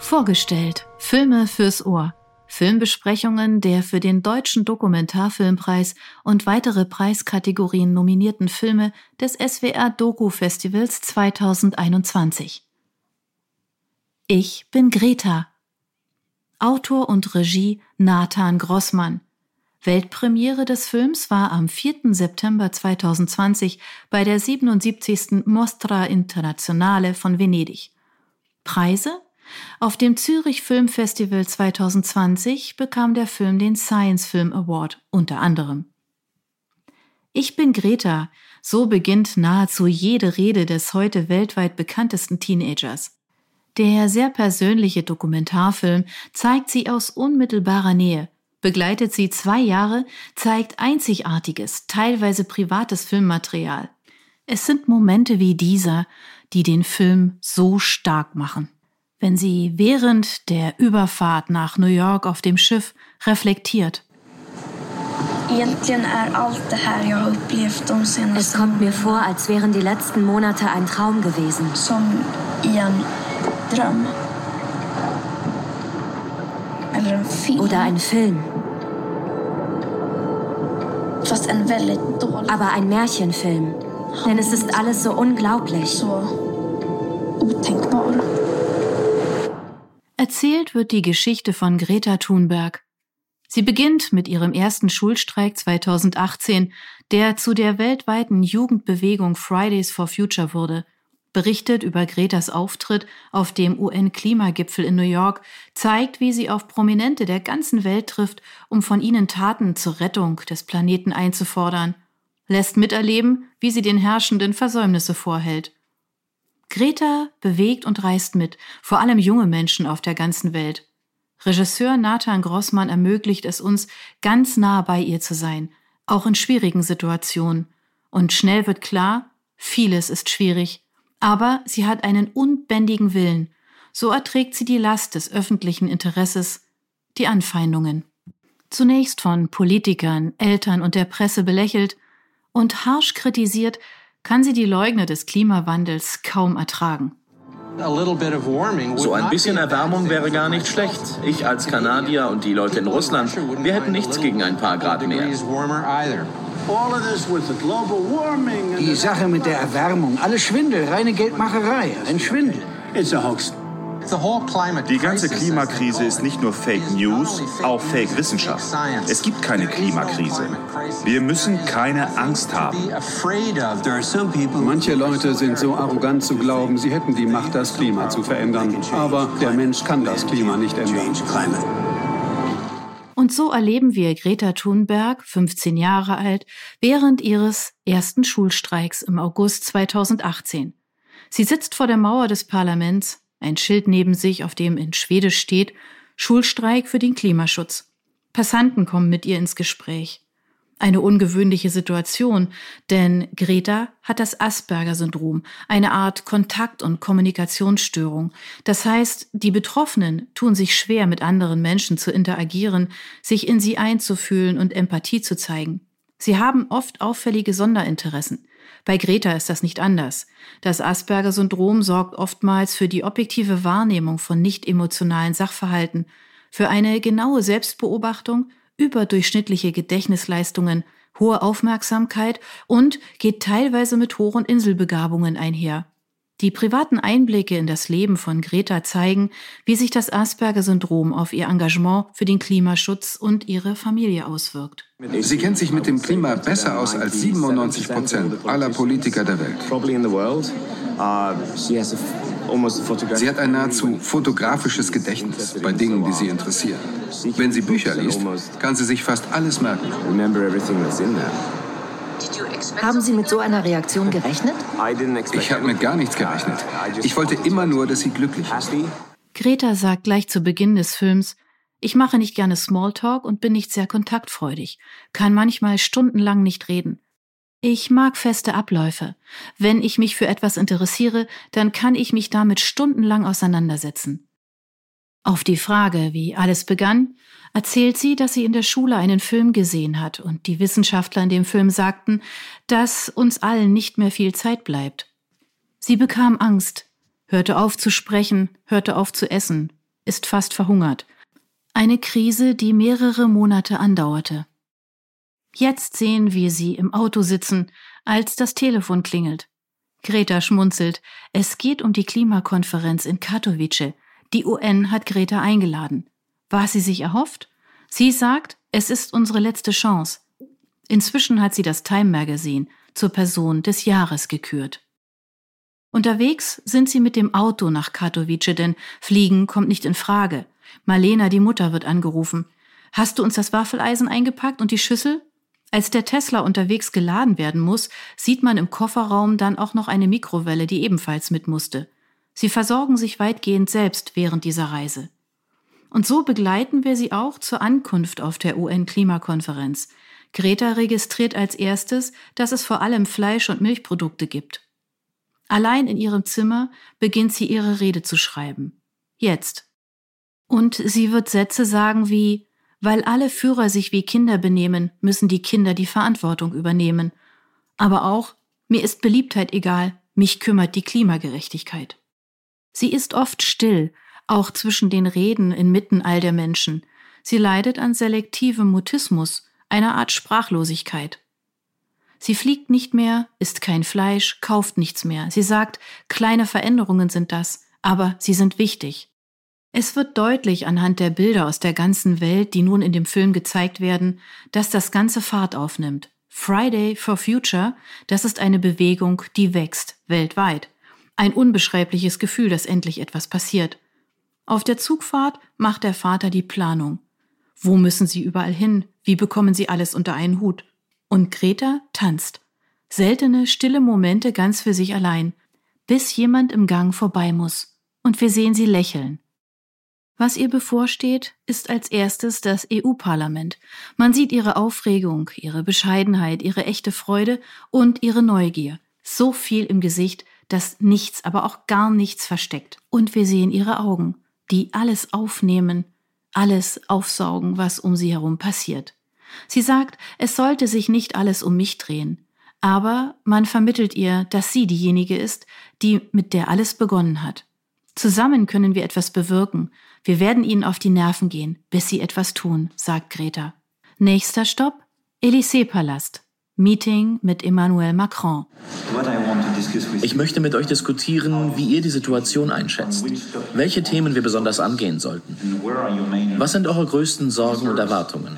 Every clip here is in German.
Vorgestellt. Filme fürs Ohr. Filmbesprechungen der für den Deutschen Dokumentarfilmpreis und weitere Preiskategorien nominierten Filme des SWR Doku Festivals 2021. Ich bin Greta. Autor und Regie Nathan Grossmann. Weltpremiere des Films war am 4. September 2020 bei der 77. Mostra Internazionale von Venedig. Preise? Auf dem Zürich Filmfestival 2020 bekam der Film den Science Film Award, unter anderem. Ich bin Greta, so beginnt nahezu jede Rede des heute weltweit bekanntesten Teenagers. Der sehr persönliche Dokumentarfilm zeigt sie aus unmittelbarer Nähe, begleitet sie 2 Jahre, zeigt einzigartiges, teilweise privates Filmmaterial. Es sind Momente wie dieser, die den Film so stark machen. Wenn sie während der Überfahrt nach New York auf dem Schiff reflektiert. Es kommt mir vor, als wären die letzten Monate ein Traum gewesen. Oder ein Film. Aber ein Märchenfilm. Denn es ist alles so unglaublich. Erzählt wird die Geschichte von Greta Thunberg. Sie beginnt mit ihrem ersten Schulstreik 2018, der zu der weltweiten Jugendbewegung Fridays for Future wurde. Berichtet über Gretas Auftritt auf dem UN-Klimagipfel in New York, zeigt, wie sie auf Prominente der ganzen Welt trifft, um von ihnen Taten zur Rettung des Planeten einzufordern. Lässt miterleben, wie sie den Herrschenden Versäumnisse vorhält. Greta bewegt und reist mit, vor allem junge Menschen auf der ganzen Welt. Regisseur Nathan Grossmann ermöglicht es uns, ganz nah bei ihr zu sein, auch in schwierigen Situationen. Und schnell wird klar, vieles ist schwierig, aber sie hat einen unbändigen Willen. So erträgt sie die Last des öffentlichen Interesses, die Anfeindungen. Zunächst von Politikern, Eltern und der Presse belächelt und harsch kritisiert, kann sie die Leugner des Klimawandels kaum ertragen. So ein bisschen Erwärmung wäre gar nicht schlecht. Ich als Kanadier und die Leute in Russland, wir hätten nichts gegen ein paar Grad mehr. Die Sache mit der Erwärmung, alles Schwindel, reine Geldmacherei, ein Schwindel. Die ganze Klimakrise ist nicht nur Fake News, auch Fake Wissenschaft. Es gibt keine Klimakrise. Wir müssen keine Angst haben. Manche Leute sind so arrogant zu glauben, sie hätten die Macht, das Klima zu verändern. Aber der Mensch kann das Klima nicht ändern. Und so erleben wir Greta Thunberg, 15 Jahre alt, während ihres ersten Schulstreiks im August 2018. Sie sitzt vor der Mauer des Parlaments, ein Schild neben sich, auf dem in Schwedisch steht, Schulstreik für den Klimaschutz. Passanten kommen mit ihr ins Gespräch. Eine ungewöhnliche Situation, denn Greta hat das Asperger-Syndrom, eine Art Kontakt- und Kommunikationsstörung. Das heißt, die Betroffenen tun sich schwer, mit anderen Menschen zu interagieren, sich in sie einzufühlen und Empathie zu zeigen. Sie haben oft auffällige Sonderinteressen. Bei Greta ist das nicht anders. Das Asperger-Syndrom sorgt oftmals für die objektive Wahrnehmung von nicht-emotionalen Sachverhalten, für eine genaue Selbstbeobachtung, überdurchschnittliche Gedächtnisleistungen, hohe Aufmerksamkeit und geht teilweise mit hohen Inselbegabungen einher. Die privaten Einblicke in das Leben von Greta zeigen, wie sich das Asperger-Syndrom auf ihr Engagement für den Klimaschutz und ihre Familie auswirkt. Sie kennt sich mit dem Klima besser aus als 97% aller Politiker der Welt. Sie hat ein nahezu fotografisches Gedächtnis bei Dingen, die sie interessieren. Wenn sie Bücher liest, kann sie sich fast alles merken. Haben Sie mit so einer Reaktion gerechnet? Ich habe mit gar nichts gerechnet. Ich wollte immer nur, dass sie glücklich ist. Greta sagt gleich zu Beginn des Films, ich mache nicht gerne Smalltalk und bin nicht sehr kontaktfreudig, kann manchmal stundenlang nicht reden. Ich mag feste Abläufe. Wenn ich mich für etwas interessiere, dann kann ich mich damit stundenlang auseinandersetzen. Auf die Frage, wie alles begann, erzählt sie, dass sie in der Schule einen Film gesehen hat und die Wissenschaftler in dem Film sagten, dass uns allen nicht mehr viel Zeit bleibt. Sie bekam Angst, hörte auf zu sprechen, hörte auf zu essen, ist fast verhungert. Eine Krise, die mehrere Monate andauerte. Jetzt sehen wir sie im Auto sitzen, als das Telefon klingelt. Greta schmunzelt. Es geht um die Klimakonferenz in Katowice. Die UN hat Greta eingeladen. Was sie sich erhofft? Sie sagt, es ist unsere letzte Chance. Inzwischen hat sie das Time Magazine zur Person des Jahres gekürt. Unterwegs sind sie mit dem Auto nach Katowice, denn Fliegen kommt nicht in Frage. Marlena, die Mutter, wird angerufen. Hast du uns das Waffeleisen eingepackt und die Schüssel? Als der Tesla unterwegs geladen werden muss, sieht man im Kofferraum dann auch noch eine Mikrowelle, die ebenfalls mit musste. Sie versorgen sich weitgehend selbst während dieser Reise. Und so begleiten wir sie auch zur Ankunft auf der UN-Klimakonferenz. Greta registriert als erstes, dass es vor allem Fleisch- und Milchprodukte gibt. Allein in ihrem Zimmer beginnt sie ihre Rede zu schreiben. Jetzt. Und sie wird Sätze sagen wie: Weil alle Führer sich wie Kinder benehmen, müssen die Kinder die Verantwortung übernehmen. Aber auch: Mir ist Beliebtheit egal, mich kümmert die Klimagerechtigkeit. Sie ist oft still, auch zwischen den Reden inmitten all der Menschen. Sie leidet an selektivem Mutismus, einer Art Sprachlosigkeit. Sie fliegt nicht mehr, isst kein Fleisch, kauft nichts mehr. Sie sagt, kleine Veränderungen sind das, aber sie sind wichtig. Es wird deutlich anhand der Bilder aus der ganzen Welt, die nun in dem Film gezeigt werden, dass das Ganze Fahrt aufnimmt. Friday for Future, das ist eine Bewegung, die wächst, weltweit. Ein unbeschreibliches Gefühl, dass endlich etwas passiert. Auf der Zugfahrt macht der Vater die Planung. Wo müssen sie überall hin? Wie bekommen sie alles unter einen Hut? Und Greta tanzt. Seltene, stille Momente ganz für sich allein, bis jemand im Gang vorbei muss. Und wir sehen sie lächeln. Was ihr bevorsteht, ist als erstes das EU-Parlament. Man sieht ihre Aufregung, ihre Bescheidenheit, ihre echte Freude und ihre Neugier. So viel im Gesicht, dass nichts, aber auch gar nichts versteckt. Und wir sehen ihre Augen, die alles aufnehmen, alles aufsaugen, was um sie herum passiert. Sie sagt, es sollte sich nicht alles um mich drehen. Aber man vermittelt ihr, dass sie diejenige ist, mit der alles begonnen hat. Zusammen können wir etwas bewirken. Wir werden ihnen auf die Nerven gehen, bis sie etwas tun, sagt Greta. Nächster Stopp: Élysée-Palast. Meeting mit Emmanuel Macron. Ich möchte mit euch diskutieren, wie ihr die Situation einschätzt. Welche Themen wir besonders angehen sollten. Was sind eure größten Sorgen und Erwartungen?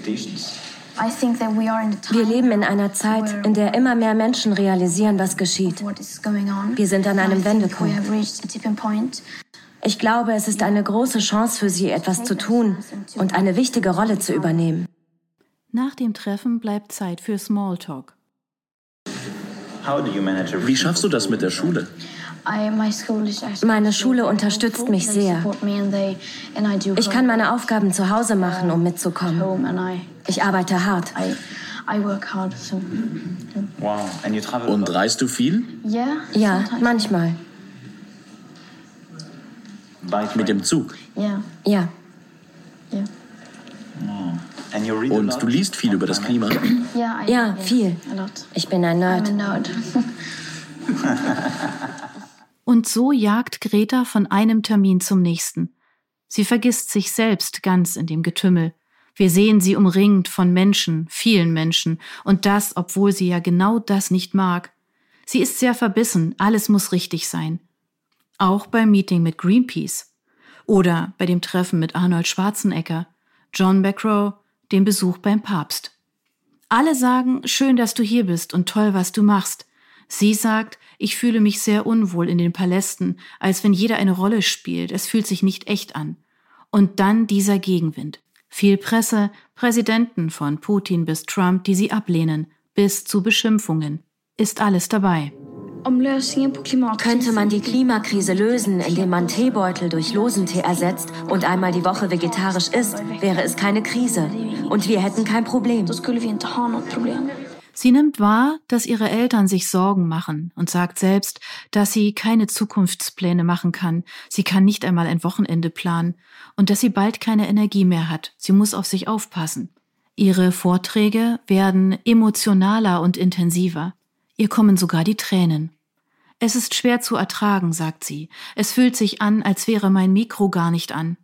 Wir leben in einer Zeit, in der immer mehr Menschen realisieren, was geschieht. Wir sind an einem Wendepunkt. Ich glaube, es ist eine große Chance für sie, etwas zu tun und eine wichtige Rolle zu übernehmen. Nach dem Treffen bleibt Zeit für Smalltalk. Wie schaffst du das mit der Schule? Meine Schule unterstützt mich sehr. Ich kann meine Aufgaben zu Hause machen, um mitzukommen. Ich arbeite hart. Und reist du viel? Ja, manchmal. Mit dem Zug? Ja. Und du liest viel über das Klima? Ja, viel. Ich bin ein Nerd. Und so jagt Greta von einem Termin zum nächsten. Sie vergisst sich selbst ganz in dem Getümmel. Wir sehen sie umringt von Menschen, vielen Menschen, und das, obwohl sie ja genau das nicht mag. Sie ist sehr verbissen, alles muss richtig sein. Auch beim Meeting mit Greenpeace oder bei dem Treffen mit Arnold Schwarzenegger, John McEnroe, dem Besuch beim Papst. Alle sagen, schön, dass du hier bist und toll, was du machst. Sie sagt, ich fühle mich sehr unwohl in den Palästen, als wenn jeder eine Rolle spielt. Es fühlt sich nicht echt an. Und dann dieser Gegenwind. Viel Presse, Präsidenten von Putin bis Trump, die sie ablehnen, bis zu Beschimpfungen. Ist alles dabei. Könnte man die Klimakrise lösen, indem man Teebeutel durch Losentee ersetzt und einmal die Woche vegetarisch isst, wäre es keine Krise. Und wir hätten kein Problem. Sie nimmt wahr, dass ihre Eltern sich Sorgen machen und sagt selbst, dass sie keine Zukunftspläne machen kann. Sie kann nicht einmal ein Wochenende planen und dass sie bald keine Energie mehr hat. Sie muss auf sich aufpassen. Ihre Vorträge werden emotionaler und intensiver. Ihr kommen sogar die Tränen. Es ist schwer zu ertragen, sagt sie. Es fühlt sich an, als wäre mein Mikro gar nicht an.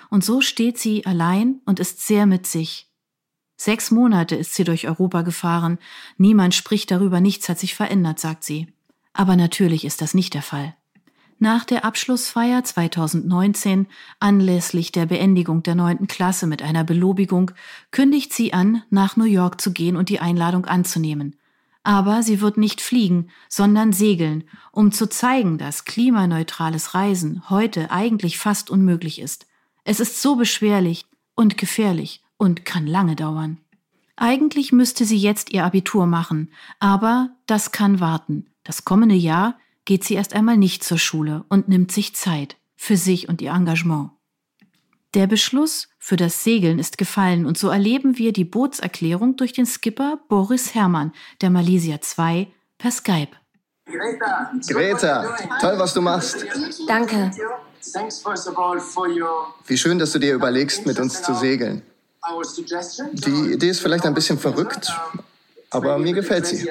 Und so steht sie allein und ist sehr mit sich. 6 Monate ist sie durch Europa gefahren. Niemand spricht darüber, nichts hat sich verändert, sagt sie. Aber natürlich ist das nicht der Fall. Nach der Abschlussfeier 2019, anlässlich der Beendigung der 9. Klasse mit einer Belobigung, kündigt sie an, nach New York zu gehen und die Einladung anzunehmen. Aber sie wird nicht fliegen, sondern segeln, um zu zeigen, dass klimaneutrales Reisen heute eigentlich fast unmöglich ist. Es ist so beschwerlich und gefährlich und kann lange dauern. Eigentlich müsste sie jetzt ihr Abitur machen, aber das kann warten. Das kommende Jahr geht sie erst einmal nicht zur Schule und nimmt sich Zeit für sich und ihr Engagement. Der Beschluss für das Segeln ist gefallen und so erleben wir die Bootserklärung durch den Skipper Boris Herrmann der Malaysia 2 per Skype. Greta, toll, was du machst. Danke. Wie schön, dass du dir überlegst, mit uns zu segeln. Die Idee ist vielleicht ein bisschen verrückt, aber mir gefällt sie.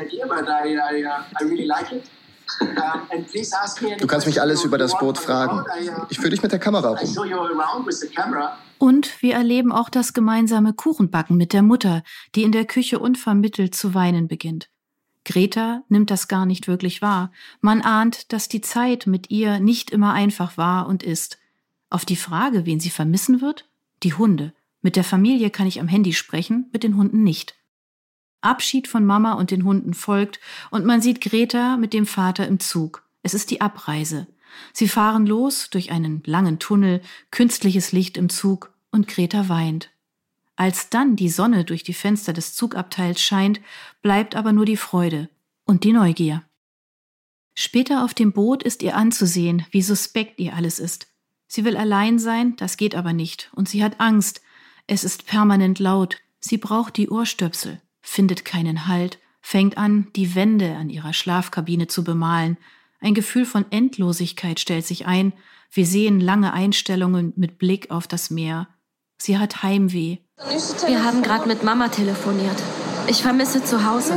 Du kannst mich alles über das Boot fragen. Ich führe dich mit der Kamera rum. Und wir erleben auch das gemeinsame Kuchenbacken mit der Mutter, die in der Küche unvermittelt zu weinen beginnt. Greta nimmt das gar nicht wirklich wahr. Man ahnt, dass die Zeit mit ihr nicht immer einfach war und ist. Auf die Frage, wen sie vermissen wird? Die Hunde. Mit der Familie kann ich am Handy sprechen, mit den Hunden nicht. Abschied von Mama und den Hunden folgt und man sieht Greta mit dem Vater im Zug. Es ist die Abreise. Sie fahren los durch einen langen Tunnel, künstliches Licht im Zug und Greta weint. Als dann die Sonne durch die Fenster des Zugabteils scheint, bleibt aber nur die Freude und die Neugier. Später auf dem Boot ist ihr anzusehen, wie suspekt ihr alles ist. Sie will allein sein, das geht aber nicht und sie hat Angst. Es ist permanent laut. Sie braucht die Ohrstöpsel, findet keinen Halt, fängt an, die Wände an ihrer Schlafkabine zu bemalen. Ein Gefühl von Endlosigkeit stellt sich ein. Wir sehen lange Einstellungen mit Blick auf das Meer. Sie hat Heimweh. Wir haben gerade mit Mama telefoniert. Ich vermisse zu Hause.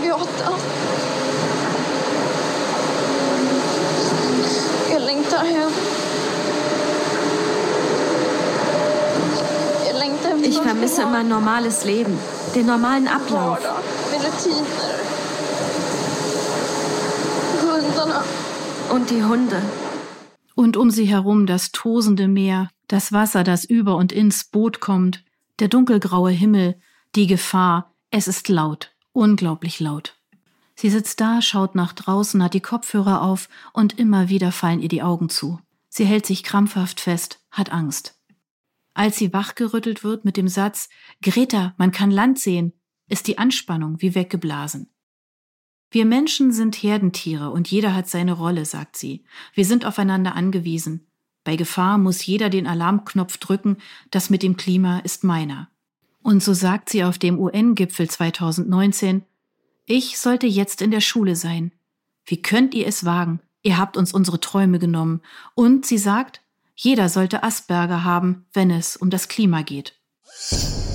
Ich vermisse immer ein normales Leben, den normalen Ablauf. Und die Hunde. Und um sie herum das tosende Meer, das Wasser, das über und ins Boot kommt, der dunkelgraue Himmel, die Gefahr. Es ist laut, unglaublich laut. Sie sitzt da, schaut nach draußen, hat die Kopfhörer auf und immer wieder fallen ihr die Augen zu. Sie hält sich krampfhaft fest, hat Angst. Als sie wachgerüttelt wird mit dem Satz, Greta, man kann Land sehen, ist die Anspannung wie weggeblasen. Wir Menschen sind Herdentiere und jeder hat seine Rolle, sagt sie. Wir sind aufeinander angewiesen. Bei Gefahr muss jeder den Alarmknopf drücken, das mit dem Klima ist meiner. Und so sagt sie auf dem UN-Gipfel 2019, ich sollte jetzt in der Schule sein. Wie könnt ihr es wagen? Ihr habt uns unsere Träume genommen. Und sie sagt, jeder sollte Asperger haben, wenn es um das Klima geht.